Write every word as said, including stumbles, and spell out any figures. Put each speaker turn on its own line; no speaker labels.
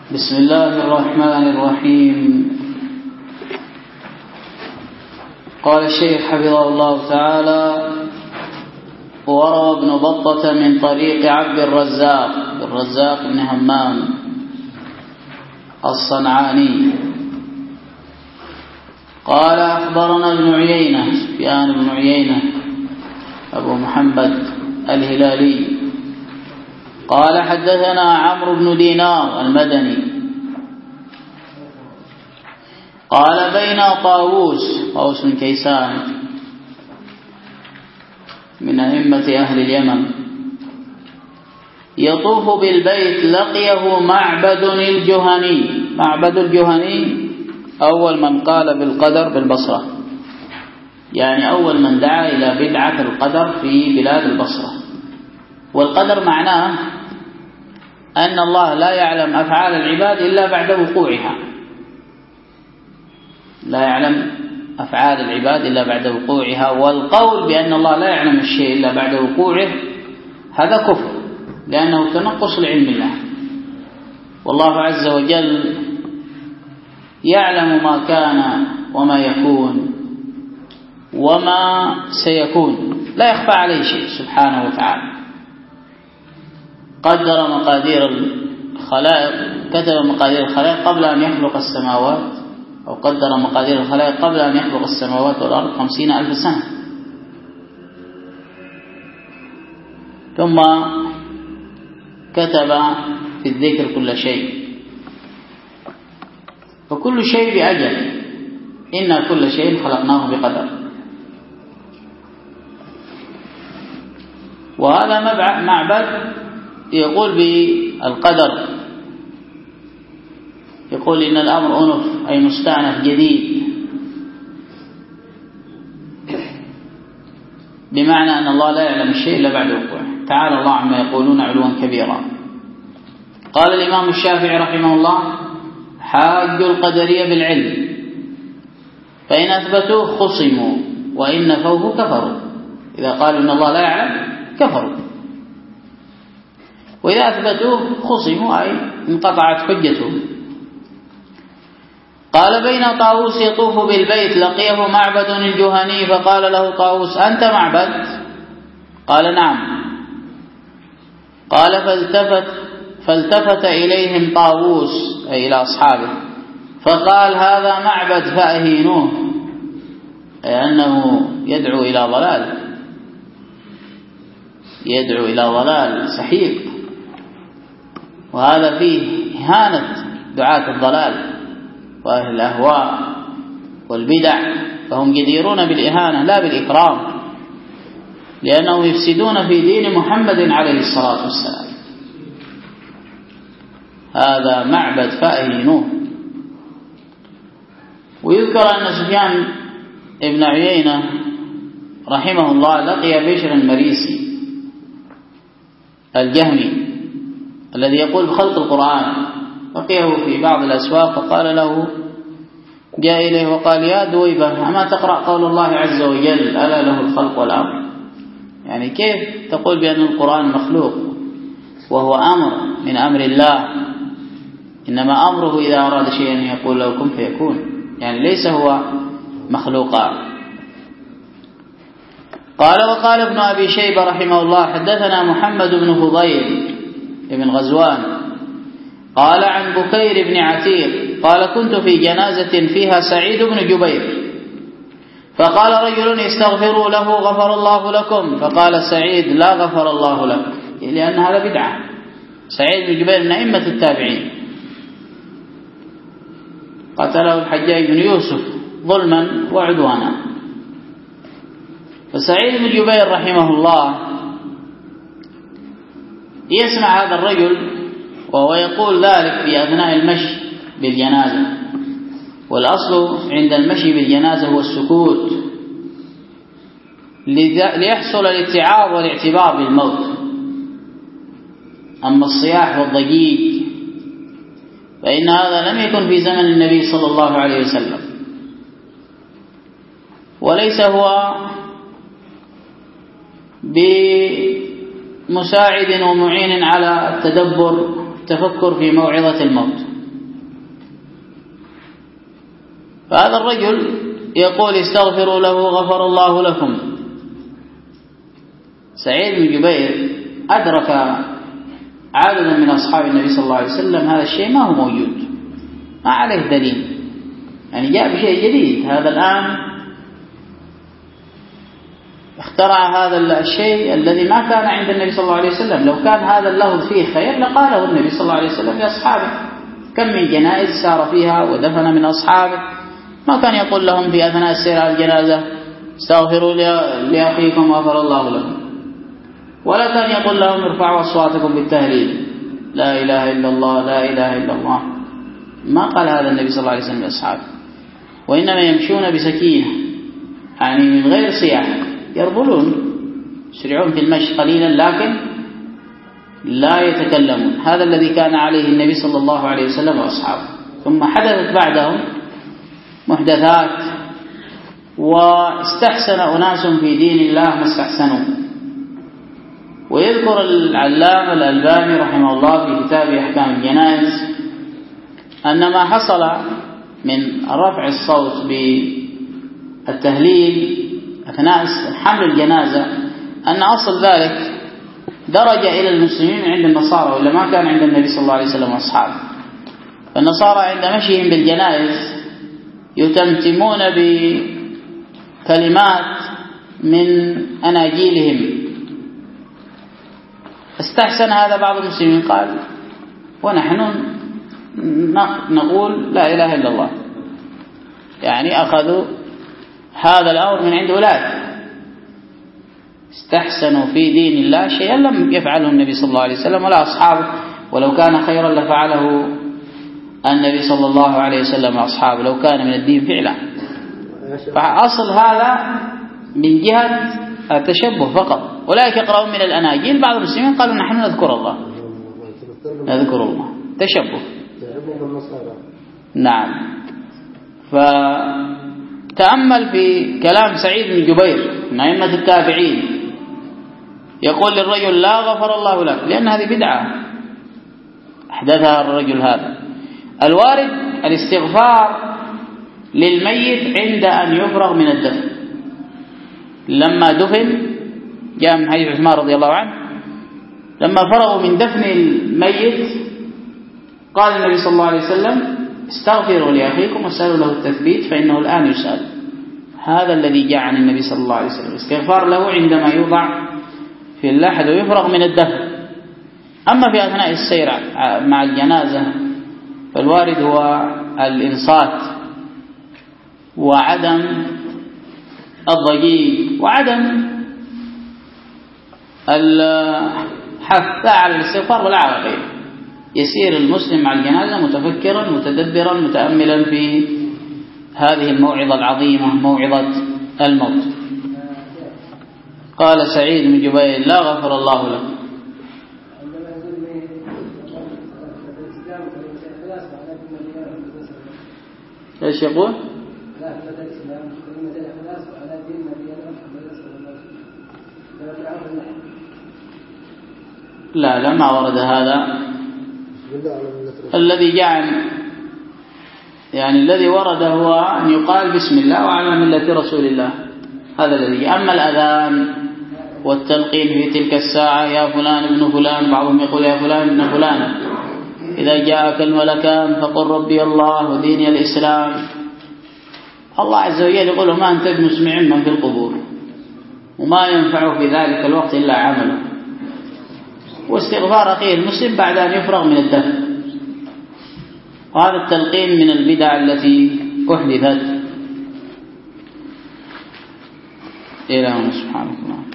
بسم الله الرحمن الرحيم. قال الشيخ حفظه الله تعالى: وروى ابن بطة من طريق عبد الرزاق الرزاق بن همام الصنعاني قال: أخبرنا ابن عيينة سفيان بن عيينة أبو محمد الهلالي قال: حدثنا عمرو بن دينار المدني قال: بين طاووس طاووس بن كيسان من أئمة أهل اليمن يطوف بالبيت لقيه معبد الجهني. معبد الجهني أول من قال بالقدر بالبصرة، يعني أول من دعا إلى بدعة القدر في بلاد البصرة. والقدر معناه أن الله لا يعلم أفعال العباد إلا بعد وقوعها، لا يعلم أفعال العباد إلا بعد وقوعها. والقول بأن الله لا يعلم الشيء إلا بعد وقوعه هذا كفر، لأنه تنقص لعلم الله. والله عز وجل يعلم ما كان وما يكون وما سيكون، لا يخفى عليه شيء سبحانه وتعالى. قدر مقادير الخلائق، كتب مقادير الخلائق قبل أن يخلق السماوات، أو قدر مقادير الخلائق قبل أن يخلق السماوات والأرض خمسين ألف سنة، ثم كتب في الذكر كل شيء، فكل شيء بأجل. إن كل شيء خلقناه بقدر. وهذا معبد يقول بالقدر، يقول إن الأمر أنف أي مستأنف جديد، بمعنى أن الله لا يعلم الشيء إلا بعد وقوعه. تعالى الله عما يقولون علوا كبيرا. قال الإمام الشافعي رحمه الله: حاج القدرية بالعلم، فإن أثبتوه خصموا وإن نفوه كفروا. إذا قالوا إن الله لا يعلم كفروا، وإذا أثبتوه خصموا أي انقطعت حجتهم. قال: بين طاووس يطوف بالبيت لقيه معبد الجهني فقال له طاووس: أنت معبد؟ قال: نعم. قال: فالتفت, فالتفت إليهم طاووس أي إلى أصحابه فقال: هذا معبد فأهينوه، أي أنه يدعو إلى ضلال، يدعو إلى ضلال سحيق، وهذا فيه إهانة دعاة الضلال وأهل الأهواء والبدع، فهم جديرون بالإهانة لا بالإكرام، لأنهم يفسدون في دين محمد عليه الصلاة والسلام. هذا معبد فأهينوه. ويذكر أن سفيان ابن عيينة رحمه الله لقي بشر المريسي الجهمي الذي يقول بخلق القرآن، لقيه في بعض الأسواق فقال له، جاء إليه وقال: يا دويبة، أما تقرأ قول الله عز وجل: ألا له الخلق والأمر؟ يعني كيف تقول بأن القرآن مخلوق وهو أمر من أمر الله؟ إنما أمره إذا أراد شيئا يقول له كن فيكون، يعني ليس هو مخلوقا. قال: وقال ابن أبي شيبة رحمه الله: حدثنا محمد بن فضيل بن غزوان قال عن بكير بن عتيق قال: كنت في جنازة فيها سعيد بن جبير، فقال رجل: استغفروا له غفر الله لكم. فقال سعيد: لا غفر الله لك، لأن هذا بدعة. سعيد بن جبير من أئمة التابعين، قتله الحجاج بن يوسف ظلما وعدوانا. فسعيد بن جبير رحمه الله يسمع هذا الرجل وهو يقول ذلك في أثناء المشي بالجنازة، والأصل عند المشي بالجنازة هو السكوت ليحصل الاتعاظ والاعتبار بالموت. أما الصياح والضجيج فإن هذا لم يكن في زمن النبي صلى الله عليه وسلم، وليس هو بمساعد ومعين على التدبر التفكر في موعظة الموت، فهذا الرجل يقول استغفروا له غفر الله لكم. سعيد بن جبير أدرك عددا من أصحاب النبي صلى الله عليه وسلم هذا الشيء ما هو موجود، ما عليه دليل، يعني جاء بشيء جديد. هذا الآن اخترع هذا الشيء الذي ما كان عند النبي صلى الله عليه وسلم. لو كان هذا اللفظ فيه خير لقاله النبي صلى الله عليه وسلم لأصحابه. كم من جنائز سار فيها ودفن من أصحابه، ما كان يقول لهم في أثناء السير على الجنازة استغفروا لأخيكم غفر الله لكم، ولا كان يقول لهم ارفعوا أصواتكم بالتهليل لا إله إلا الله لا إله إلا الله. ما قال هذا النبي صلى الله عليه وسلم لأصحابه، وإنما يمشون بسكينة، يعني من غير صياح، يربلون يسرعون في المشي قليلا لكن لا يتكلمون. هذا الذي كان عليه النبي صلى الله عليه وسلم وأصحابه. ثم حدثت بعدهم محدثات، واستحسن أناس في دين الله ما استحسنوا. ويذكر العلامة الألباني رحمه الله في كتاب أحكام الجنائز أن ما حصل من رفع الصوت بالتهليل أثناء حمل الجنازة أن أصل ذلك درج إلى المسلمين عند النصارى، ولا ما كان عند النبي صلى الله عليه وسلم وأصحابه. فالنصارى عند مشيهم بالجنائز يتمتمون بكلمات من أناجيلهم. استحسن هذا بعض المسلمين قال ونحن نقول لا إله إلا الله، يعني أخذوا هذا الأمر من عند أولئك، استحسنوا في دين الله شيئا لم يفعله النبي صلى الله عليه وسلم ولا أصحابه، ولو كان خيرا لفعله النبي صلى الله عليه وسلم وأصحابه لو كان من الدين فعلا. فأصل هذا من جهة التشبه فقط. أولئك يقرؤون من الأناجيل، بعض المسلمين قالوا نحن نذكر الله نذكر الله تشبه. نعم. فتأمل في كلام سعيد بن جبير من أئمة التابعين، يقول للرجل لا غفر الله لك، لأن هذه بدعة أحدثها الرجل هذا. الوارد الاستغفار للميت عند أن يفرغ من الدفن. لما دفن جاء من حديث عثمان رضي الله عنه لما فرغوا من دفن الميت قال النبي صلى الله عليه وسلم استغفروا لأخيكم واسألوا له التثبيت فإنه الآن يسأل. هذا الذي جاء عن النبي صلى الله عليه وسلم، استغفار له عندما يوضع في اللحد ويفرغ من الدفن. أما في أثناء السير مع الجنازة فالوارد هو الإنصات وعدم الضجيج وعدم الحث على الاستغفار ولا على غيره. يسير المسلم مع الجنازة متفكرا متدبرا متأملا في هذه الموعظة العظيمة، موعظة الموت. قال سعيد بن جبير لا غفر الله له. ايش يقول؟ لا لا ما ورد هذا. الذي جاء يعني الذي ورد هو أن يقال بسم الله وعلى ملة رسول الله، هذا الذي. أما الأذان والتلقين في تلك الساعة يا فلان ابن فلان، بعضهم يقول يا فلان ابن فلان، إذا جاءك الملكان فقل ربي الله وديني الإسلام. الله عز وجل يقول ما أنت بمسمع من في القبور، وما ينفع في ذلك الوقت إلا عمله. واستغفار أخيه المسلم بعد أن يفرغ من الدفن. وهذا التلقين من البدع التي أحدثت. إلهنا سبحانه وتعالى.